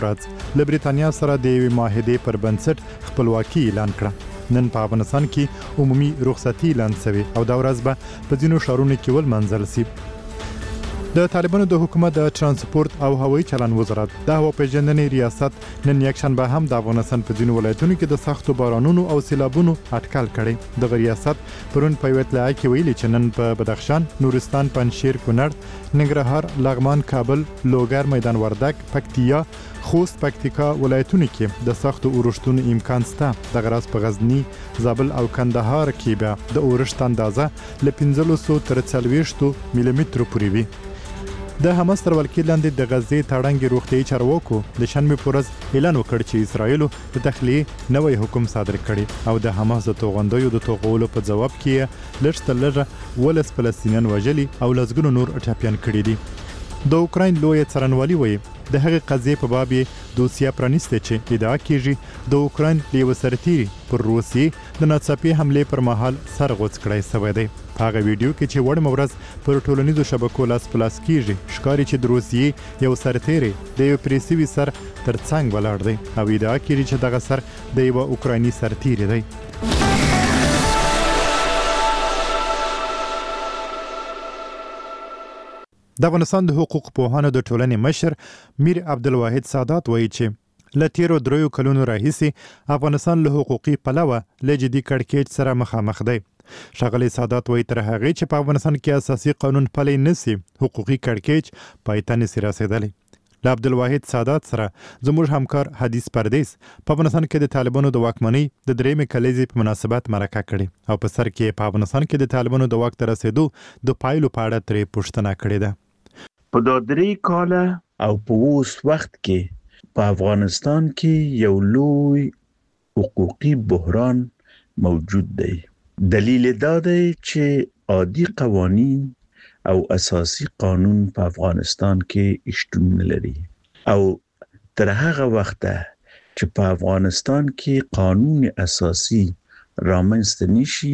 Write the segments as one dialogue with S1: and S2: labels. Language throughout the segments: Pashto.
S1: ورځ له بریتانیا سره د یوې معاهدې پر بنسټ خپلواکي اعلان کړه. نن په افغانستان کې عمومي رخصتي اعلان شوې او دا ورځ به په ځینو ښارونو کې ولمانځل شي. د طالبانو د حکومت د ترانسپورت او هوایي چلند وزارت د هواپیژندنې ریاست نن یکشنبه هم د افغانستان په ځینو ولایتونو کې د سختو بارانونو او سیلابونو اټکل کړی. د ریاست پرون په یوه اطلاع کې ویلي چې نن په بدخشان، نورستان، پنجشیر، کونړ، ننګرهار، لغمان، کابل، لوګر، میدان وردګ، پکتیا، خوست، پکتیکا ولایتونو کې د سختو اورښتونو امکان شته. د غراس په غزنی، زابل او کندهار کې به د اورښت اندازه له 1500 تر 40 ملي مترو پورې وي. د حماس تر ولکې لاندې د غزې تړنګ روغتیايي چارواکو د شنبه په ورځ اعلان وکړ چې اسرائیل د تخلیې نوې حکم صادر کړي او د حماس د توغندیو د توغولو په جواب کې لږ ولس فلسطینیان وژلي او لسګونو نور ټاپیان کړي دي. د اوکراین لوی څارنوالي وایي د هغې قضیې په باب دوسیه پرانیسته چې ادعا کیږي د اوکراین لیو سرتیری پر روسیې د ناڅاپي حملې پر مهال سرغوڅ کړی شوی دی. په هغه ویډیو کې چې وړ مورز پر ټولنیزو شبکو لاس پلاس کیږي ښکاري چې د روسیې یو سرتیری د یو پریسیوي سر تر څنګ ولاړ دی او ادعا کیږي چې دغه سر د یو اوکرایني سرتیری دی. د افغانستان د حقوق پوهانو د ټولنې مشر میر عبدالواحد سادات وایي چې له تیرو 3 کلونو راهیسې افغانستان له حقوقي پلوه له جدي کړکېچ سره مخامخ دی. ښاغلی سادات وایي تر هغې چې په افغانستان کې اساسي قانون پلی نشي حقوقي کړکېچ پای ته نشي رسېدلی. له عبدالواحد سادات سره زموږ همکار حدیث پردیس په افغانستان کې د طالبانو د واکمنۍ د درېیمې کلیزې په مناسبت مرکه کړې او په سر کې په افغانستان کې د طالبانو د واک ته رسېدو د پایلو په اړه ترې پوښتنه کړې ده.
S2: په دا 3 کاله او په اوس وخت کې په افغانستان کې یو لوی حقوقي بحران موجود دی. دلیل دا دی چې عادي قوانین او اساسي قانون په افغانستان کې شتون لري او تر هغه وخته چې په افغانستان کې قانون اساسي رامنځته نشي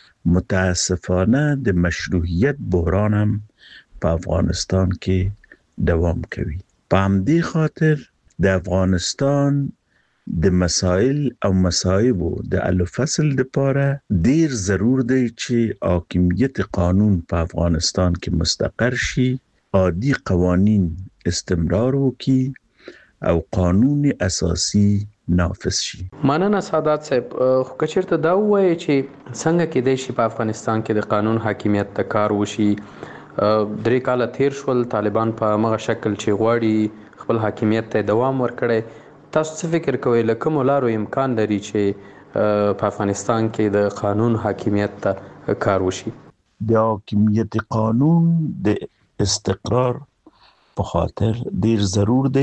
S2: متاسفانه د مشروعیت بحران هم په افغانستان کې دوام کوي. په همدې خاطر د افغانستان د مسائل او مصائبو د حل فصل لپاره ډیر ضرور دی چې حاکمیت قانون په افغانستان کې مستقر شي، عادي قوانین استمرار وکړي او قانون اساسي نافذ شي.
S3: مننه سادات صاحب. خو کچیرته دا وایي چې څنګه کېدای شي په افغانستان کې د قانون حاکمیت ته کار وشي؟ 3 کاله تیر شول، طالبان په مغه شکل چې غواړي خپل حاکمیت ته دوام ورکړي. تاسو څه فکر کوئ له کومو لارو امکان لري چې په افغانستان کې د قانون حاکمیت ته کار وشي؟
S2: د حاکمیت قانون د استقرار په خاطر ډیر ضرور دی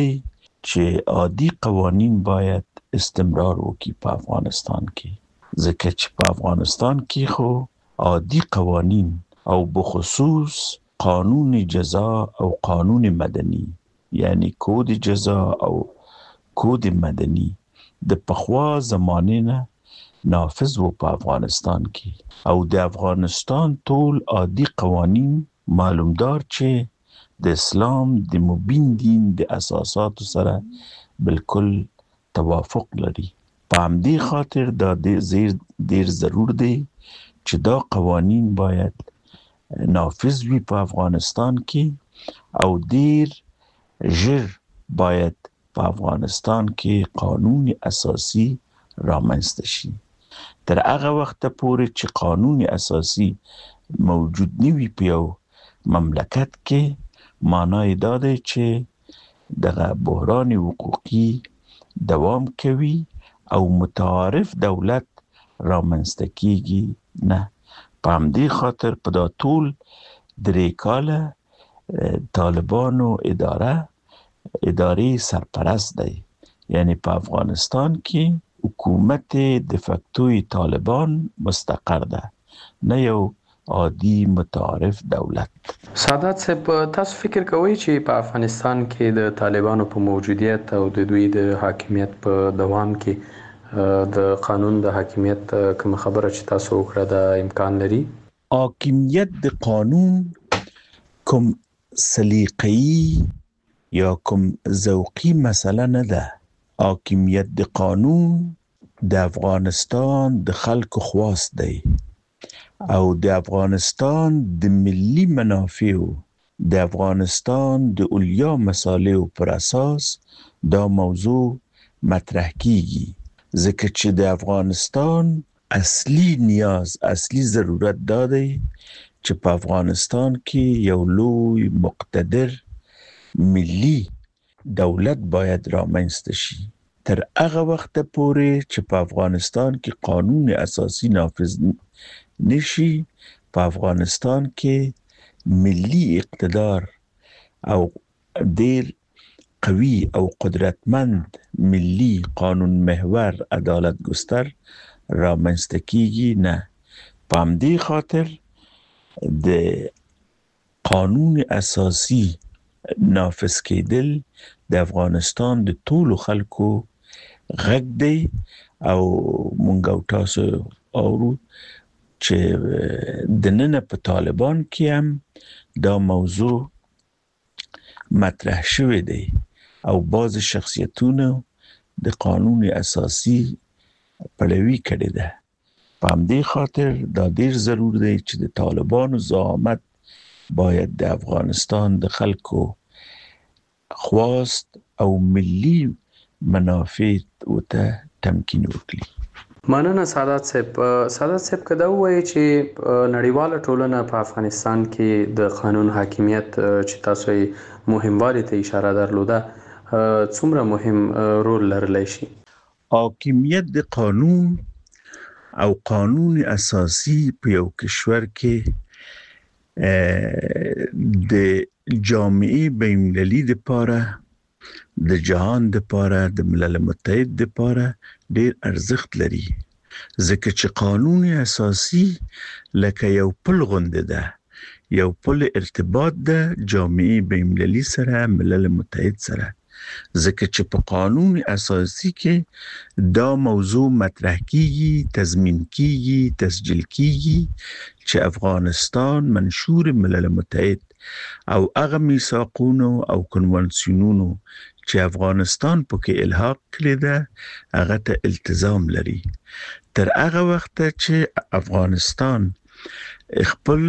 S2: چې عادي قوانین باید استمرار وکړي په افغانستان کې، ځکه چې په افغانستان کې خو عادي قوانین او بخصوص قانون جزا او قانون مدني یعنی کود جزا او کود مدني د پخوا زمانه نه نافذ و په افغانستان کې او د افغانستان ټول عادي قوانین معلومدار چې د اسلام د مبین دین د اساساتو سره بالکل توافق لري. په همدې خاطر دا ډیر ضرور دی چې دا قوانین باید نافذ وي په افغانستان کې او ډیر ژر باید په افغانستان کې قانون اساسي رامنځته شي. تر هغه وخت پورې چې قانون اساسي موجود نه وي په یو مملکت کې معنی دا دی چې دغه بحران حقوقي دوام کوي او متعارف دولت رامنځته کیږي نه. په همدې خاطر په دا ټول 3 کاله طالبانو ادارې سرپرست دی، یعنی په افغانستان کې حکومت د فکتوی طالبان مستقر ده، نه یو عادي متعارف دولت.
S3: سادات صاحب، تاسو فکر کوئ چې په افغانستان کې د طالبانو په موجودیت او د دوی د حاکمیت په دوام کې د قانون د حاکمیت کوم خبره چې تاسو وکړه د امکان لري؟
S2: حاکمیت د قانون کوم سلیقه‌ای یا کوم ذوقي مسله نه ده. حاکمیت د قانون د افغانستان د خلکو خواست دی او د افغانستان د ملي منافعو د افغانستان د اولیا مصالحو پر اساس دا موضوع مطرح کیږي، ځکه چې د افغانستان اصلي نیاز، اصلي ضرورت دا دی چې په افغانستان کې یو لوی مقتدر ملي دولت باید رامنځته شي. تر هغه وخت پورې چې په افغانستان کې قانون اساسي نافذ نشي، په افغانستان کې ملي اقتدار او ډیر قوي او قدرتمند ملي قانون محور عدالت گستر رامنځته کیږي نه. په همدې خاطر د قانون اساسي نافذ کېدل د افغانستان د ټولو خلکو غږ دی او مونږ او تاسو اورو چې د نن په طالبان کې هم دا موضوع مطرح شوی دی او بعض شخصیتونو د قانون اساسي پلوي کړې ده. په همدې خاطر دا ډیر ضرور دی چې د طالبانو زعامت باید د افغانستان د خلکو خواست او ملي منافع ته تمکین وکړي.
S3: مننه سادات صاحب کدا وایي چې نړیواله ټولنه په افغانستان کې د قانون حاکمیت چې تاسو یې مهموالي ته اشاره درلوده څومره مهم رول لرلی شي؟
S2: حاکمیت د قانون او قانون اساسي په یو کشور کې د جامعه بین‌المللي لپاره، د جهان لپاره، د ملل متحد لپاره ډیر ارزښت لري، ځکه چې قانون اساسي لکه یو پل غونډه ده، یو پل ارتباط ده جامعه بین‌المللي سره، ملل متحد سره، ځکه چې په قانون اساسي کې دا موضوع مطرح کیږي، تضمین کیږي، تسجیل کیږي چې افغانستان منشور ملل متحد او هغه میثاقونو او کنوانسیونونو چې افغانستان پکې الحاق کړی ده هغه ته التزام لري. تر هغه وخت چې افغانستان خپل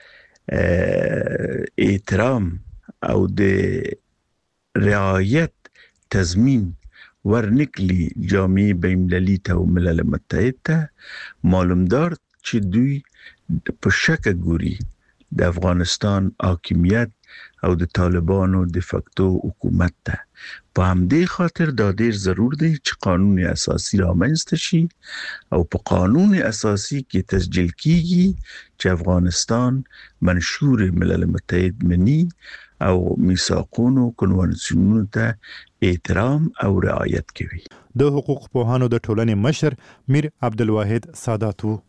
S2: احترام او د رعایت تضمین ورنکلی جامعه بین‌المللي ته او ملل متحد ته، معلومدار چې دوی په شک ګوري د افغانستان حاکمیت او د طالبانو د فاکتو حکومت ته. په همدې خاطر دا ډیر ضرور دی چې قانون اساسي رامنځته شي او په قانون اساسي کې تسجیل کیږي چې افغانستان منشور ملل متحد مني او میثاقونو کنوانسیونونو ته احترام او رعایت کوي.
S1: د حقوق پوهانو د ټولنې مشر میر عبدالواحد سادات وو.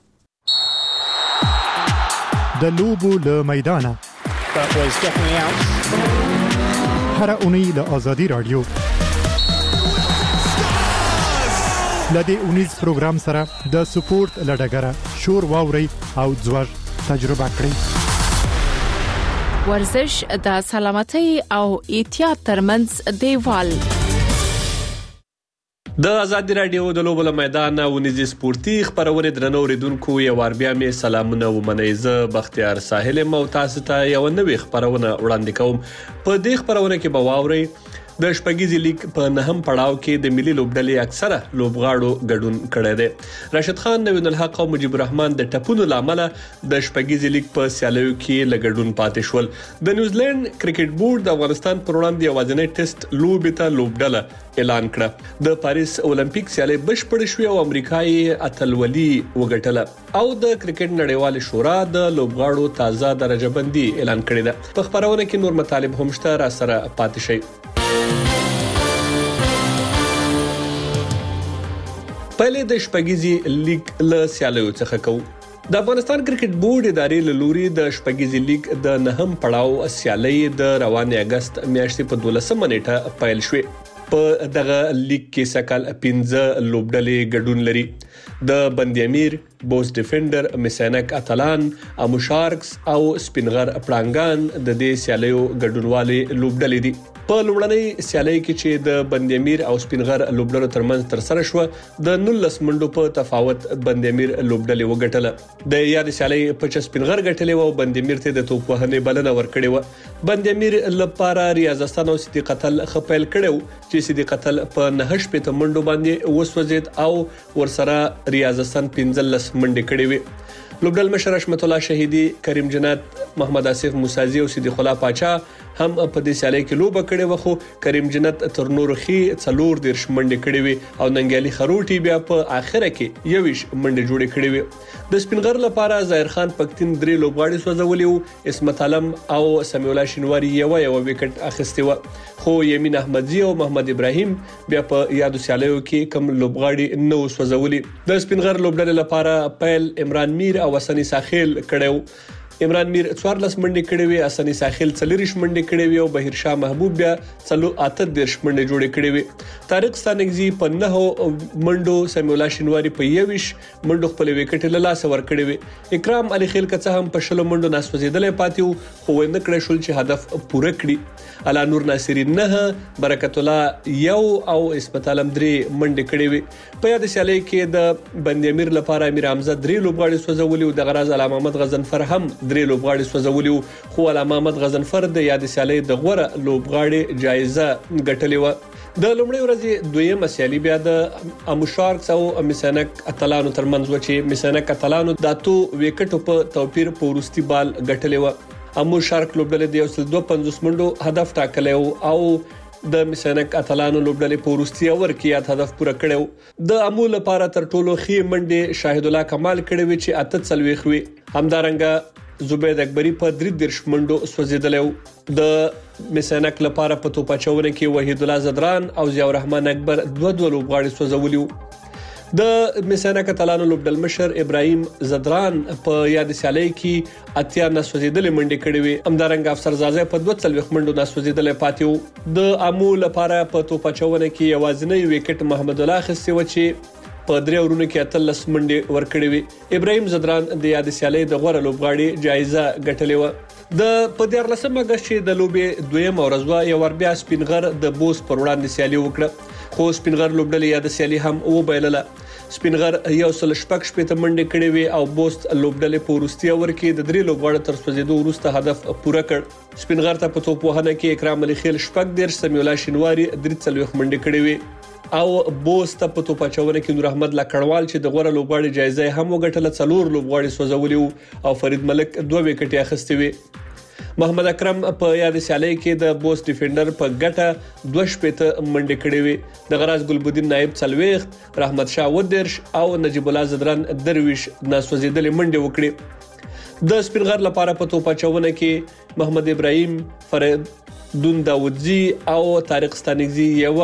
S1: د لوبو له میدانه هر اونۍ له آزادي رادیو لدې اونیز پروګرام سره د سپورت لډګره شور واوري او ځوړ تجربه کړئ.
S4: ورزش د سلامتۍ او احتیاط ترمنځ دیوال.
S5: د آزادي رادیو د لوبو له میدان ونیزي سپورتي خبرونه درنو ریدونکو یو ور بیا می سلامونه ومنیزه بختیار ساحل مو تاسو ته یو نوې خبرونه وړاندې کوم. په دې خبرونه کې به واوري د شپږیزي لیگ په نهم پړاو کې د ملي لوبډلې اکثره لوبغاړو ګډون کړی دی. راشد خان، نوین الحق او مجيب الرحمن د ټپونو لامل د شپږیزي لیگ په سیالیو کې لګډون پاتې شول. د نیوزیلند کرکټ بورډ د افغانستان پر وړاندې یوازینی ټیسټ لوبې ته لوبډله اعلان کړه. د پاریس اولمپیک سیالي بشپړ شوې او امریکایي اتلولي وګټله او د کرکټ نړیوال شورا د لوبغاړو تازه درجه بندي اعلان کړې ده. په خبرونه کې نور مطالب هم شته، را سره پاتې شئ. پهله د شپږیزي لیگ له سیالیو څخه کوو. د افغانستان کرکټ بورډ ادارې له لوري د شپږیزي لیگ د نهم پړاو سیالي د روان اگست میاشتې په 12 نیټه پیل شوې. په دغه لیگ کې سکهال 15 لوبډلې ګډون لري. د بندیامیر، بوس ډیفندر، میسینک اتلان، امو شارکس او سپینغر پړانګان د دې سیالیو ګډونوالي لوبډلې دي. په لومړنۍ سیالۍ کې چې د بندیامیر او سپینغر لوبډلو ترمنځ ترسره شو د 19 منډو په تفاوت بندیامیر لوبډلې وګټله. د یاد سیالۍ په سپینغر ګټلې او بندیامیر ته د توپ وهنې بلنه ورکړې و. بندیامیر لپاره ریاضستان او صدیق اتل خپل کړو چې صدیق اتل په 9 پته منډو باندې وسوځید او ورسره ریاضستان 15 منډې کړې وې. لوبډل مشر حشمت الله شهیدی، کریم جنات، محمد آصف موسازی او صدیق الله پاچا هم په دې سیالۍ کې لوبه کړې و، خو کریم جنت تر نورو خي 40 منډې کړې وې او ننګیالي خروټي بیا په اخره کې 21 منډې جوړې کړې وې. د سپینغر لپاره ظاهر خان پکتین 3 لوبغاړي سوځولي وو، اسمت علم او سمیع الله شینواری یو وکټ اخیستی و، خو یمین احمدزی او محمد ابراهیم بیا په یادو سیالیو کې کم لوبغاړي نو سوځولي. د سپینغر لوبډلې لپاره پیل عمران میر او حسنی ساخیل کړو. عمران میر 14 منډې کړې وې، حسنی ساخیل 40 منډې کړې وې او بهیر شاه محبوب بیا 38 منډې جوړې کړې وې. طارق ستانکزی په 9 منډو، سمیع الله شینواری په 21 منډو خپل وکټ له لاس ور کړې وې. اکرام علي خیل کڅه هم په 20 منډو ناسوځیدلې پاتې وو، خو ونه کړې شول چې هدف پوره کړي. الا نور ناصری 9، برکت الله 1 او اسمت علم 3 منډې کړې وې. په یاد سیالۍ کې د بندیامیر لپاره امیر حمزه 3 لوبغاړي سوځولي او د غراز علامه محمد غزنفر هم 3 لوبغاړي سوځولي، خو علامه محمد غزنفر د یاد سیالۍ د غوره لوبغاړي جایزه ګټلې و. د لومړۍ ورځې دویمه سیالي بیا د امو شارکس او میسینک اتلانو ترمنځ و چې میسینک اتلانو د 2 وکټو په توپیر په وروستي بال ګټلې و. امو شارک لوبډلې د 152 منډو هدف ټاکلی او د میسینک اتلانو لوبډلې په وروستي اور کې یاد هدف پوره کړو. د امو لپاره تر ټولو ښې منډې شاهد الله کمال کړې وې چې 48 وې. همدارنګه زبید اکبری په 33 منډو سوځیدلی. د میسینک لپاره په توپ اچونه کې وحید الله زدران او ضیاء الرحمن اکبر 2 لوبغاړي سوځولي. د میسینک اتلانو لوبډل مشر ابراهیم زدران په یاد سیالۍ کې 80 ناسوځیدلې منډې کړې وې. همدارنګه افسر زازه په 42 منډو ناسوځیدلې پاتې وو. د امو لپاره په توپ اچونه کې یوازینی وکټ محمد الله خستی و چې په 3 اورونو کې 13 منډې ورکړې وې. ابراهیم زدران د یاد سیالۍ د غوره لوبغاړي جایزه ګټلې و. د په 14 اگست چې د لوبې دویمه ورځ و، یو ور بیا سپینغر د بوس پر وړاندې سیالي وکړه، خو سپینغر لوبډلې یاد سیالي هم وبایلله. سپینغر 116 منډې کړې وې او بوست لوبډلې په وروستي اور کې د 3 لوبغاړو تر سوځېدو وروسته هدف پوره کړ. سپینغر ته په توپ وهنه کې اکرام علي خیل 14، سمیع الله شینواری 43 منډې کړې وې او بوست په توپ اچونه کې نور احمد لکړوال چې د غوړه لوبغاړي جایزه هم وګټله 4 لوبغاړي سوځولي او فرید ملک 2 وکټي اخیستي وې. محمد اکرم په یاد سیالۍ کې د بوس ډیفندر په ګټه 2 منډې کړې وې. د غراز ګلبدین نائب 40، رحمت شاه 10 او نجیب الله زدران 23 ناسوځیدلې منډې وکړې. د سپینغر لپاره په توپ اچونه کې محمد ابراهیم، فرید دون داودزی او طارق ستانکزی یو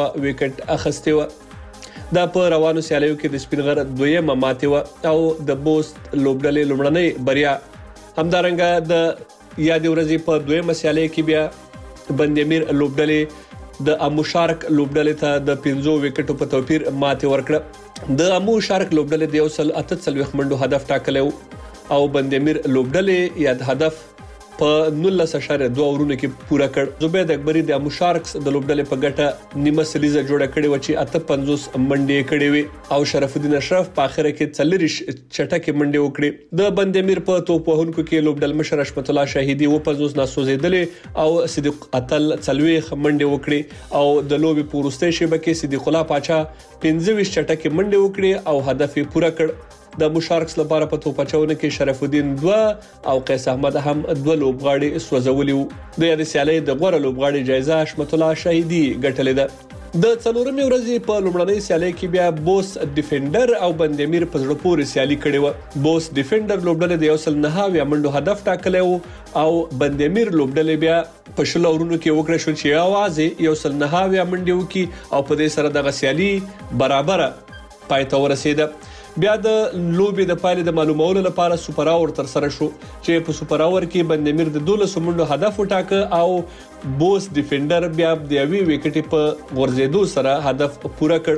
S5: وکټ اخیستی و. دا په روانو سیالیو کې د سپینغر دویمه ماتې و او د بوست لوبډلې لومړنۍ بریا. همدارنګه د یاد ورځې په دویمه سیالۍ کې بیا بندیامیر لوبډلې د امو شارک لوبډلې ته د 15 وکټو په توپیر ماتې ورکړه. د امو شارک لوبډلې د 148 منډو هدف ټاکلی او بندیامیر لوبډلې یاد هدف په 19.2 اورونو کې پوره کړ. زبید اکبری د امو شارکس د لوبډلې په ګټه نیمه سلیزه جوړه کړې و چې 58 منډې کړې وې او شرف الدین اشرف په اخر کې 40 چټکې منډې وکړې. د بندیامیر په توپ وهونکو کې لوبډل مشر حشمت الله شهیدی 50 ناسوځیدلې او صدیق اتل 40 منډې وکړې او د لوبې په وروستۍ شیبه کې صدیق الله پاچا 15 چټکې منډې وکړې او هدف یې پوره کړ. د مشارکس لپاره په توپ اچونه کې شرف الدین 2 او قیس احمد هم 2 لوبغاړي سوځولي وو. د یاد سیالۍ د غوره لوبغاړي جایزه حشمت الله شهیدی ګټلې ده. د څلورمې ورځې په لومړنۍ سیالۍ کې بیا بوس ډیفندر او بندیامیر په زړه پورې سیالي کړې و. بوس ډیفندر لوبډلې د 109 منډو هدف ټاکلی و او بندیامیر لوبډلې بیا په 20 اورونو کې وکړه شو چې आवाज 109 منډې وکي او په دې سره د سیالي برابر پای ته ورسیده. بیا د لوبې د پایلې د معلومولو لپاره سوپر اور تر سره شو چې په سوپر اور کې بندیامیر د 12 منډو هدف وټاکه او بوس ډیفندر بیا د 1 وکټ په غورځېدو سره هدف پوره کړ.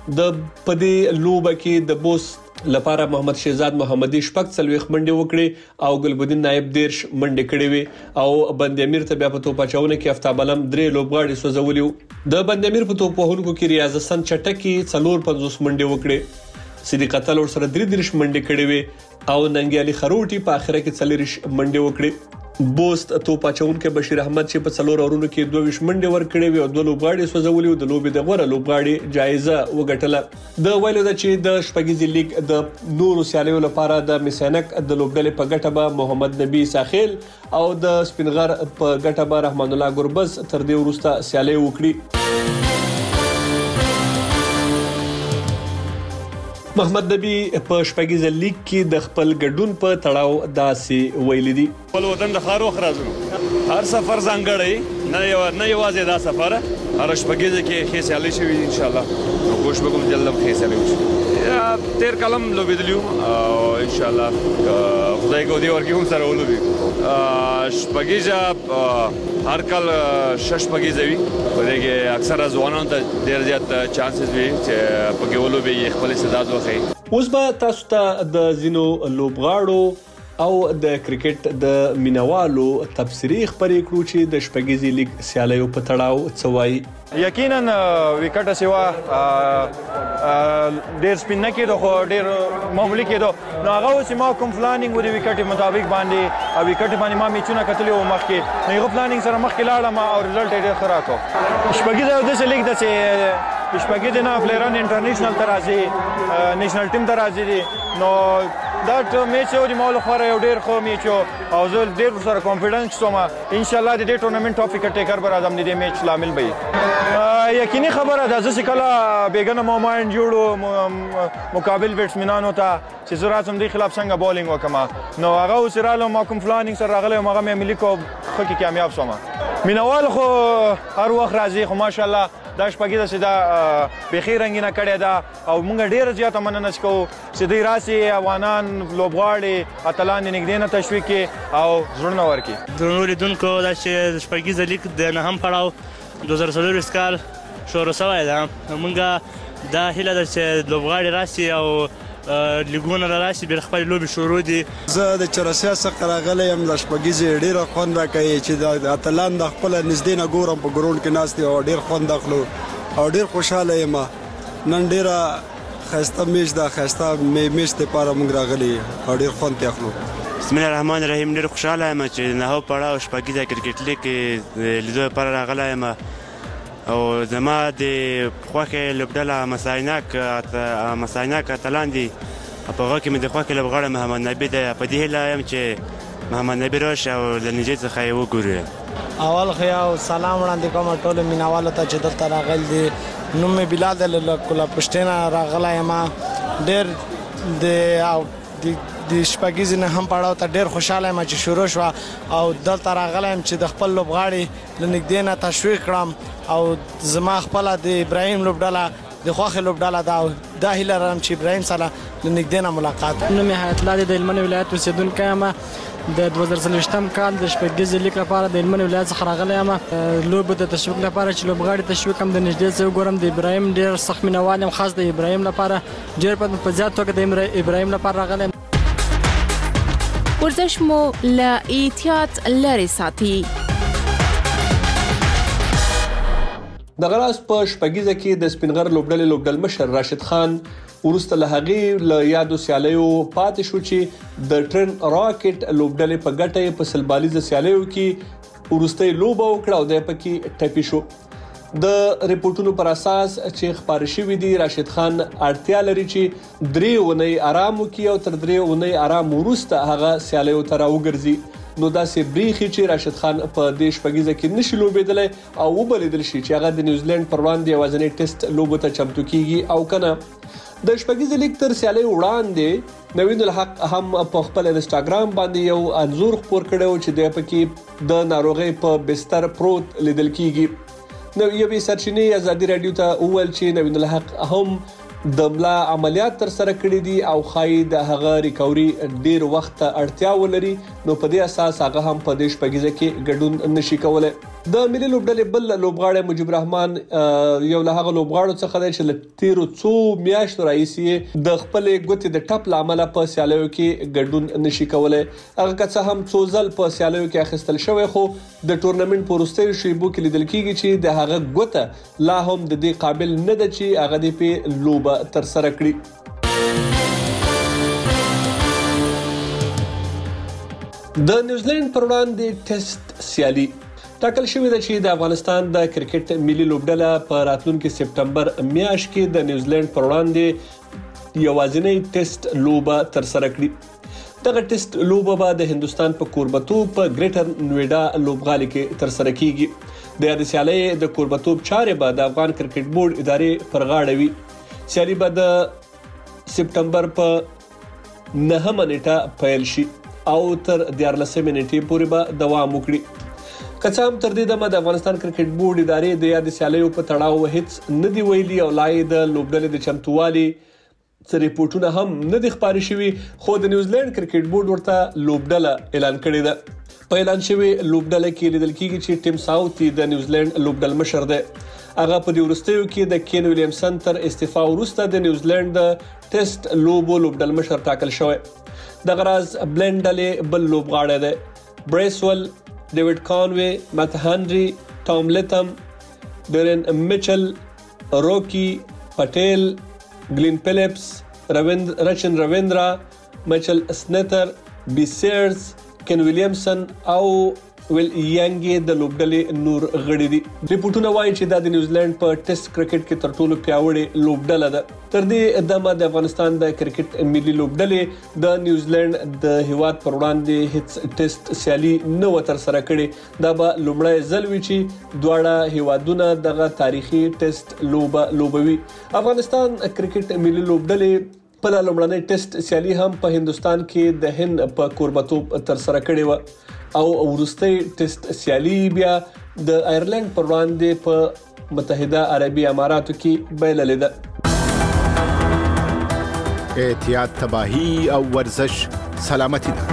S5: د پدې لوبه کې د بوس لپاره محمد شهزاد محمدي شپږ څلويخ منډه وکړي او ګلبدین نائب 13 منډه کړې وي او بند امیر ته بیا په توپ اچونه کې افتاب علم 3 لوبغاړي سوزولي د بند امیر په توپ وهونکو کې ریاض حسن چټکی 450 منډه وکړي صدیق قتل ور سره 3 منډه کړې وي او ننګي علي خروټي په اخره کې 40 منډه وکړي بوست توپ اچونکو بشیر احمد چې په 4 اورونو کې 22 منډه ور کړې وي او 2 لوبغاړي سوزولي او د لوبي د غوړه لوبغاړي جایزه وګټله د ویلو د چې د شپږیزي لیګ د نورو سیالیو لپاره د میسانک د لوبډلې په ګټه به محمد نبی ساحل او د سپینغر په ګټه به رحمان الله ګربز تر دې وروسته سیالي وکړي محمد نبی په شپږیزه لیګ کې د خپل ګډون په تړاو داسې ویل دي
S6: خپل وطن د خارو خرازو هر سفر ځانګړی نه یوازې دا سفر هر شپږیزه کې خېسالي شوی ان شاء الله نو کوشش وکوم چې الله خېسالي وشي تیر کلم لوبیدلیو او ان شاء الله خدای کو دی ورکی هم سره ولوبي شپږیزه هر کال شپږیزه وي په دې کې اکثره ځوانان ته ډېر زیات چانسز وي چې په کې ولوبي خپل استعداد وخی
S5: اوس به تاسو ته د زینو لوبغاړو او د کرکټ د مینوالو تفسیری خبرې کړو چې د شپږیزي لیګ سیالیو په تړاو څوای
S7: یقینا وکټه سیوا ډېر سپین نه کېدو خو ډېر معمولی کېدو نو هغه اوس ما کوم پلانینګ و د وکټ مطابق باندې او وکټ باندې ما میچونه کتلې و مخکې نو یو پلانینګ سره مخکې لاړم او رزلټ یې ډېر ښه راکړو شپږیزه د لیګ د چې شپږیزه نه پلیران انټرنیشنل ته راځي نېشنل ټیم ته راځي نو دا میچ یو د مول خور یو ډېر خو میچ او زه ډېر سره کانفیډنس کوم ان شاء الله د دې ټورنمنت ټاپ وکټ ټیکر بر اعظم دې میچ لامل وي یقیني خبره ده چې کله بیگنه موماین جوړو مقابل بیټسمنانو ته چې زه راځم د خلاف څنګه بولینګ وکم نو هغه وسراله ما کوم پلانینګ سره راغلی هغه مې ملي کو خو کې کامیاب شوم مینوال خو هر وخت راځي خو ماشاءالله دا شپږیزه چې دا بخیر رنگینه کړې ده او موږ ډېر زیاته مننه کوو چې دوی راسي افغانان لوبغاړي اتلان نږدې نه تشویق کړي او زړونه ورکړي
S8: د نور لیدونکو دا چې شپږیزه لیګ د نهم پړاو 2024 کال شروع شوی ده موږ دا هیله ده چې لوبغاړي راسي او لیګونه راشي بیا خپل لوبي شروع دي
S9: زه د چرسیا څخه راغلی یم د شپږیزې ډېره خوند راکوي چې د اتلان د خپله نږدې نه ګورم په ګراونډ کې ناست او ډېر خوند اخلو او ډېر خوشحاله یم نن ډېره ښایسته میچ ده ښایسته میچ دپاره موږ راغلي او ډېر خوند ترې اخلو
S10: بسم الله الرحمن الرحیم ډېر خوشحاله یم چې نهه پړاو شپږیزه کرکټ لیګ کې لیدو لپاره راغلی یم او زما د خوښې لوبډله مسایناک اتلان دي په هغه کې مې د خوښې لوبغاړی محمد نبي دی په دې هیله یم چې محمد نبي راشي او له نږدې څخه یې وګورو
S11: اول خو یو سلام وړاندې کوم ټولو مینوالو ته چې دلته راغلي دي نوم مې بلال دی له کولاپشتینه راغلی یم ډېر د شپږیزې نه هم پړاو ته ډېر خوشحاله یم چې شروع شوه او دلته راغلی یم چې د خپل لوبغاړي له نږدې نه تشویق کړم او زما خپله د ابراهیم لوبډله د خوښې لوبډله ده او دا هیله لرم چې ابراهیم سره له نږدې نه ملاقات
S12: نوم یې حیات الله دی د هلمند ولایت اوسېدونکی یم د 2024 کال د شپږیزې لیګ لپاره د هلمند ولایت څخه راغلی یم لوبو د تشویق لپاره چې لوبغاړي تشویق هم د نږدې څخه وګورم د ابراهیم ډېر سخت مینوال یم خاص د ابراهیم لپاره ډېر په زیات توګه د ابراهیم لپاره راغلی یم
S4: ورزش مو له احتیاط لرې ساتي
S5: د غراس په شپږیزه کې د سپینغر لوبډل مشر راشد خان ورسته له هغې له یادو سیالیو پاتې شو چې د ټرن راکټ لوبډلې په ګټه په سلبالیزه سیالیو کې ورسته لوبه وکړه او د پکې ټپي شو د ریپورتونو پر اساس چې خبر شوی دی راشد خان اړتیا لري چې 3 اونۍ آرام وکړي او تر 3 اونۍ آرام ورسته هغه سیالیو ته راوګرځي نو دا سه بریخي چې راشد خان په دې شپږیزه کې نشي لوبېدلی او وبلیدل شي چې هغه د نیوزیلند پر وړاندې یوازینی ټیسټ لوبو ته چمتو کیږي او کنه د شپږیزه لیګ تر سیالي وړاندې نوین الحق هم په خپل انستګرام باندې یو انزور خپور کړو چې د پکې د ناروغي په بستر پروت لیدل کیږي نو یوې سرچینې ازادي رادیو ته اول چې نوین الحق هم د ملا عملیات تر سره کړي دي او خای د هغه ریکوري ډیر وخت اړتیا ولري نو په دې اساس هغه هم په دې شپږیزه کې ګډون نشي کولای. د ملي لوبډلې بل لوبغاړی مجيب رحمان یو له هغه لوبغاړو څخه دی چې له تیرو څو میاشتو راهیسې د خپل ګوتې د ټپ لامل په سیالیو کې ګډون نشي کولای. هغه که څه هم څو ځل په سیالیو کې اخیستل شوی خو د ټورنمنت په وروستیو شیبو کې لیدل کیږي چې د هغه ګوته لا هم د دې قابل نه ده چې هغه دې په لوبه تر سره کړي. د نیوزیلند پر وړاندې ټیسټ سیالي ټاکل شوې ده چې د افغانستان د کرکټ ملي لوبډله په راتلونکي سپټمبر میاشت کې د نیوزیلند پر وړاندې یوازینی ټیسټ لوبه تر سره کړي. دغه ټیسټ لوبه به د هندستان په کوربتوب په ګریټر نویډا لوبغالي کې تر سره کیږي. د یاد سیالي د کوربتوب چارې به د افغان کرکټ بورډ ادارې پر غاړه وي. سیالي به د سپټمبر په 9 نیټه پیل شي او تر 14 نیټې پورې به دوام وکړي. کڅام تر دې دمه د افغانستان کرکټ بورډ ادارې د یاد سیالیو په تړاو هیڅ نه دی ویلي او لای د لوبډلې د چمتووالي څه ریپورتونه هم نه دي خبري شوي خو د نیوزیلند کرکټ بورډ ورته لوبډله اعلان کړی ده. په اعلان شوی لوبډله کې لیدل کیږي چې ټیم ساوث د نیوزیلند لوبډل مشر دی. هغه په دې وروستیو کې د کین ویلیامسن تر استعفا وروسته د نیوزیلند د ټیسټ لوبډل مشر ټاکل شوی. د غراز بلندلې بل لوبغاړی دی بریسول، ډیوډ کانوي، مات هنري، ټام لیتم، ډیرن میچل، روکی پټیل، گلین فلیپس، رچن رویندرا، میچل سنیتر، بی سیرز، کین ویلیامسن او ویل یانګي د لوبډلې نور غړي دي. ریپورتونه وایي چې د نیوزیلند په ټیسټ کرکټ کې تر ټولو پیاوړې لوبډله ده. تر دې دمه د افغانستان د کرکټ ملي لوبډلې د نیوزیلند د هیواد پر وړاندې هیڅ ټیسټ سیالي نه و تر سره کړې. دا به لومړی ځل وي چې دواړه هیوادونه دغه تاریخي ټیسټ لوبوي. افغانستان کرکټ ملي لوبډلې په لومړنۍ ټیسټ سیالي هم په هندستان کې د هند په کوربتوب تر سره کړې و او وروستۍ ټیسټ سیالي بیا د آیرلند پر وړاندې په متحده عربي اماراتو کې بایللې ده.
S13: احتیاط تباہی او ورزش سلامتی ده.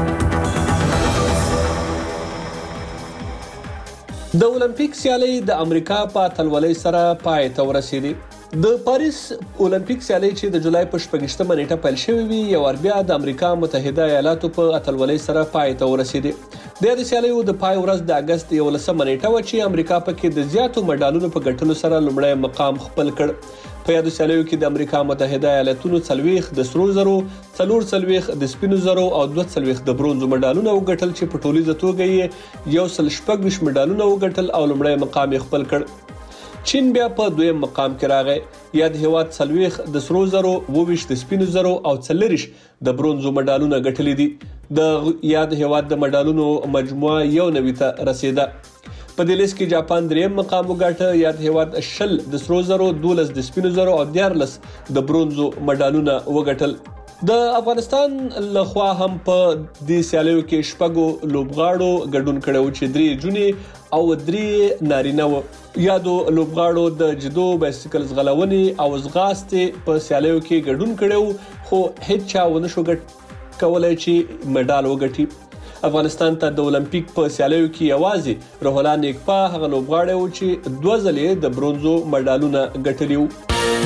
S5: د اولمپیک سیالي د امریکا په اتلولۍ سره پای ته ورسېدې. د پاریس اولمپیک سیالي چې د جولای په 28 نیټه پیل شوې وي یو بیا د امریکا متحده ایالاتو په اتلولۍ سره پای ته ورسېدې. د سیالیو د پای ورځ د اگست 11 نیټه و چې امریکا پکې د زیاتو مډالونو په ګټلو سره لومړی مقام خپل کړ. په یادو سیالیو کې د امریکا متحده ایالاتونو 40 د سرو زرو، 40 د سپینو زرو او 22 د برونزو مډالونه وګټل چې په ټولیزه توګه یې 116 مډالونه وګټل او لومړی مقام خپل کړ. چین بیا په دویم مقام کې راغی. یاد هیواد 40 د سرو زرو، 22 د سپینو زرو او 40 د برونزو مډالونه ګټلې دي. د یاد هیواد د مډالونو مجموعه 90 ته رسیده. په دې لیست کې جاپان دریم مقام وګاټه. یاد هیواد 20 د سرو زرو، 12 د سپینو زرو او 14 د برونزو مډالونه وګټل. د افغانستان لخوا هم په دې سیالیو کې شپږو لوبغاړو ګډون کړو چې 3 جونې او 3 نارینه و. یادو لوبغاړو د جدو، بایسیکل ځغلونې او ځغاستې په سیالیو کې ګډون کړو خو هیڅ چا ونه شو کولای چې میډال وګټي. افغانستان ته د اولمپیک په سیالیو کې یوازې روح الله نیکپا هغه لوبغاړی و چې 2 ځلې د برونزو میډالونه ګټلي وو.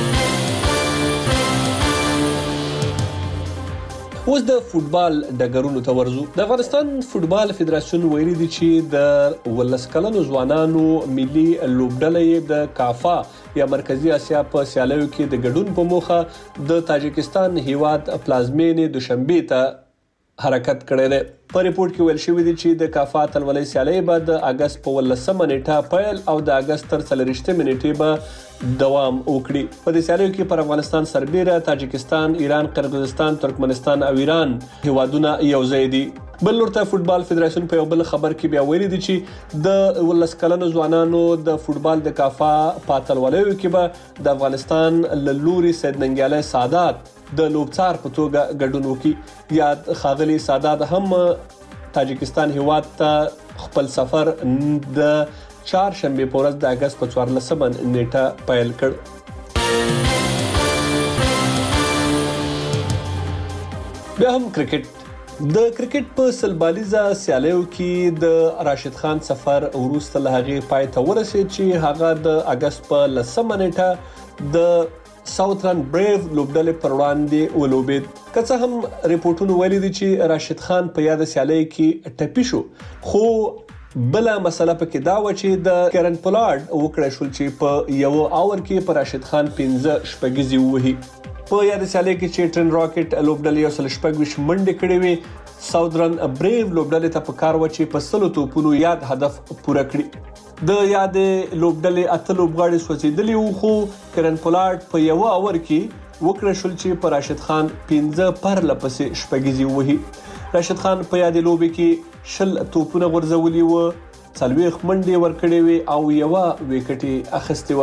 S5: اوس د فوتبال ډګرونو ته ورځو. د افغانستان فوتبال فدراسیون ویلي دی چې د 18 کلنو ځوانانو ملي لوبډله د کافا یا مرکزی اسیا په سیالیو کې د ګډون په موخه د تاجکستان هیواد پلازمینې دوشنبه ته حرکت کړی دی. په ریپورت کې ویل شوی دی چې د کافا اتلولۍ سیالي به د اگست په 18 نیټه پیل او د اگست تر 30 نیټې به دوام وکړي. په دې سیالیو کې پر افغانستان سربېره تاجکستان، ایران، قرغیزستان، ترکمنستان او ایران هیوادونه یو ځای دي. بل لورته فوتبال فدراسیون په یو بل خبر کې بیا ویلي دي چې د 18 کلنو ځوانانو د فوتبال د کافا په اتلولیو کې به د افغانستان له لوري سید ننګیالی سادات د لوبڅار په توګه ګډون وکړي. یا خاغلی سادات هم تاجکستان هیواد ته خپل سفر د 4 شنبه په ورځ د اگست په 14 نیټه پیل کړ. بیا هم کرکټ د کرکټ په سلبالیزه سیالیو کې د راشد خان سفر وروسته له هغې پای ته ورسېد چې هغه د اگست په 10 نیټه د ساوثرن بریو لوبډلې پر وړاندې ولوبېد. که څه هم ریپورتونه ویلي دي چې راشد خان په یاد سیالۍ کې ټپي شو، خو بل مسله پکې دا و چې د کیرن پولارد وکړه شو چې په یو اور کې پر راشد خان 15 شپږیزې وهي. په یاد سیالۍ کې چې ټرن راکټ لوبډلې یو سل شپږ منډې کړې وي، ساوثرن بریو لوبډلې ته پکار و چې په 100 توپونو یاد هدف پوره کړي. د یاد لوبډلې اته لوبغاړي سوځېدلي وو، خو کیرن پولارد په یو اور کې وکړه شو چې پر راشد خان 15 پرله پسې شپږیزې وهي. راشد خان په یاد لوبې کې 20 توپونه غورځولي وو، 40 منډې ورکړې وي او یو وکټ اخیستی و.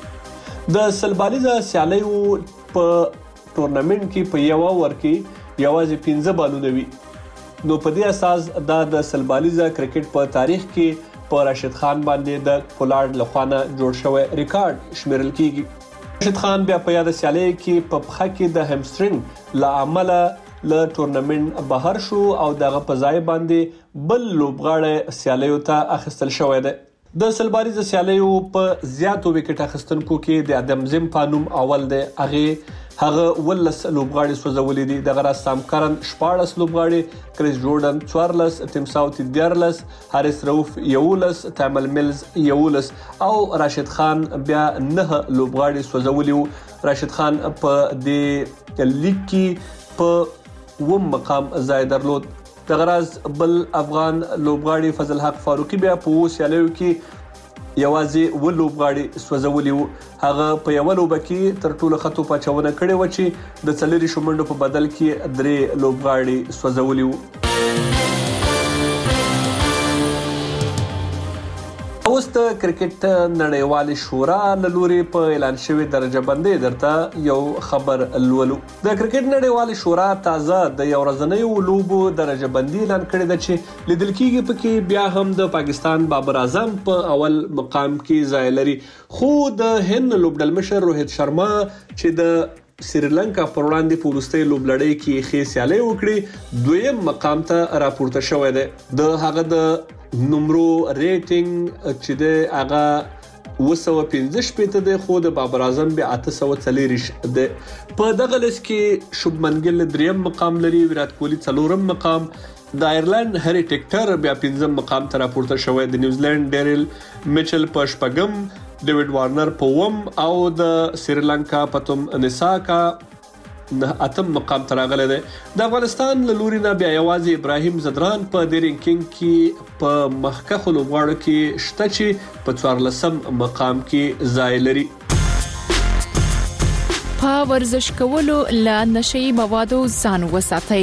S5: د سلبالیزه سیالیو په ټورنمنت کې په یو اور کې یوازې 15 بالونه وي، نو په دې اساس دا د سلبالیزه کرکټ په تاریخ کې په راشد خان باندې د پولارد لخوا نه جوړ شوی ریکارډ شمیرل کیږي. راشد خان بیا په یاد سیالۍ کې په پخه کې د همسترینګ له امله له ټورنمنت بهر شو او دغه په ځای باندې بل لوبغاړی سیالیو ته اخیستل شوی دی. د سلبالیزه سیالیو په زیاتو وکټ اخیستونکو کې د ادم زم په نوم اول دی. هغه 19 لوبغاړي سوځولي دي. دغه راز سام کرن 14 لوبغاړي، کریس جورډن 14، ټیم ساوث 13، هاریس روف 11، تامل میلز 11 او راشد خان بیا 9 لوبغاړي سوځولي وو. راشد خان په دې لیګ کې په 1 مقام ځای درلود. دغه راز بل افغان لوبغاړي فضل حق فاروقي بیا په سیالیو کې یوازې و لوبغاړي سوځولي وو. هغه په یو لوبه کې تر ټولو خطو پچاونه کړې و چې د 4 شمنډو په بدل کې 3 لوبغاړي سوځولي وو. اوس د کرکټ نړیوالې شورا له لوري په اعلان شوی درجه بندي درته یو خبر لولو. د کرکټ نړیوالې شورا تازه د یو ورځنیو لوبو درجه بندي اعلان کړی دی چې لیدل کېږي پکې بیا هم د پاکستان بابر اعظم په اول مقام کې ځای لري، خو د هند لوبډل مشر روهیت شرما چې د سریلانکا پر وړاندې په وروستۍ لوبلړۍ کې ښې سیالۍ وکړې، دویم مقام ته راپورته شوی دی. د هغه د نمرو ریټینګ چې د هغه 215 دی، خو د بابر اعظم بیا 840 دی. په دغه لیست کې شوبمن ګیل 3 مقام لري، ویرات کوهلی 4 مقام، د آیرلند هری ټیکټر بیا 15 مقام ته راپورته شوی، د نیوزیلند ډیریل میچل په 4م، ډیوډ وارنر په 1م او د سریلانکا پتم نساکا 8م مقام ته راغلی دی. د افغانستان له لوري نه بیا یوازې ابراهیم زدران په دې رینکینګ کې په مخکښو لوبغاړو کې شته چې په 14م مقام کې ځای لري.
S4: په ورزش کولو له نشئی موادو ځان وساتئ.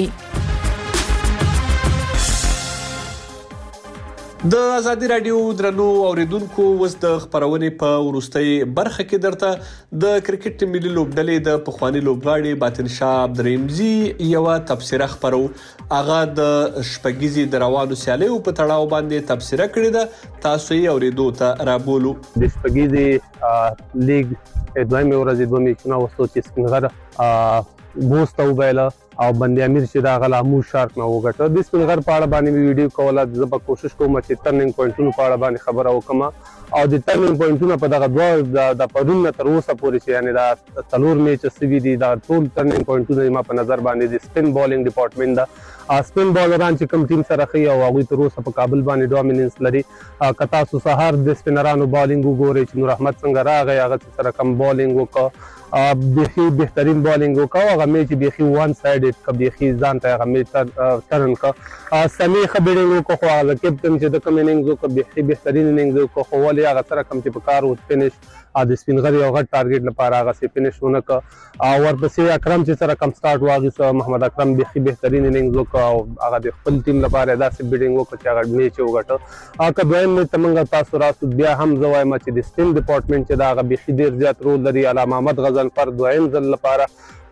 S5: د ازادي رادیو درنو اوریدونکو، اوس د خبرونې په وروستۍ برخه کې درته د کرکټ ملي لوبډلې د پخوانی لوبغاړي باطن شاه عبدالرحیمزي یو تبصره خبرو. هغه د شپږیزې د روانو سیالیو په تړاو باندې تبصره کړې ده، تاسو یې اوریدو ته رابولو.
S14: د شپږیزې لیګ دویمه ورځ دوه میچونه وسو چې سپینغر بوسته وبایله او بندي امیر چې دا غلا مو شارک نه وګټه. د سپینغر په اړه باندې ویډیو کوله، زه به کوشش کوم چې ټرنینګ پوینټونو په اړه باندې خبره وکم او د ټرنینګ پوینټونو په دغه دوه د پرون تر اوسه پورې چې یعنی دا 4 میچ سوي دي، دا ټول ټرنینګ پوینټونه ما په نظر باندې د سپین بالینګ ډپارټمنټ دا سپین بالران چې کوم ټیم سره خي او هغه تر اوسه په کابل باندې ډومیننس لري. کتا سو سهار د سپینرانو بالینګ وګوري چې نور احمد څنګه راغی، هغه سره کم بالینګ وکړه، بيخي بهترین بالینګ وکاو. هغه میچ بيخي وان سایډډ ک بيخي ځان ته هغه میچ ټرن کا سمي خبرې وکړو، خو هغه کیپټن چې د کمینګز وکړ بيخي بهترین اننګز وکړو، خو ولې هغه سره کم چې په کار و فینش د سپینغر یو غټ ټارګټ لپاره هغه سي فینش ونک او ورپسې اکرم چې سره کم سٹارټ واغی، محمد اکرم بيخي بهترین اننګز وکړ او هغه د خپل ټیم لپاره داسې بیډینګ وکړ چې هغه میچ وګټه. که دویم میچ تمنګ تاسو راسو بیا هم زوایم چې د سپین ډپارټمنټ چې دا هغه بيخي ډیر زیات رول لري. علامه محمد غزنفر دویم ځل لپاره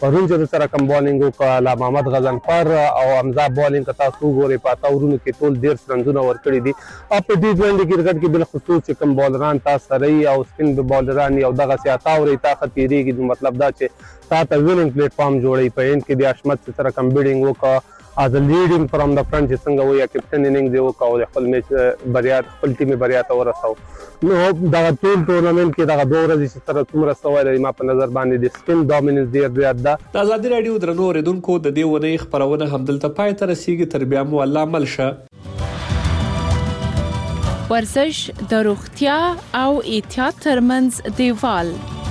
S14: پرون چې سره کم بالینګ وکړه محمد غضنفر او حمزه بالینګ تاسو وګورئ په تاورونو کې ټول 13 رنونه ورکړي دي او په ټي20 کرکټ کې بل خصوص کم بالران تاسو سره او سپین بالران یو دغه سیاته او طاقت تیریږي مطلب دا چې تاسو ویننګ پلیټ فارم جوړي په ان کې د اشمت سره کم بیډینګ وکړه as a leading from the front چې څنګه وي کپټن اننګ دی وکاو د خپل میچ بریا خپل ټیم بریا ته ورساو نو دا ټول ټورنمنت کې دا دوه ورځې چې تر څومره سوال ما په نظر باندې د سپین ډومیننس ډیر زیات ده
S5: د ازادي رادیو درنو اوریدونکو د دې ونې خبرونه همدلته پای ته رسیدي تر بیا مو الله ملشه
S4: ورزش د روغتیا او احتیاط ترمنځ دیوال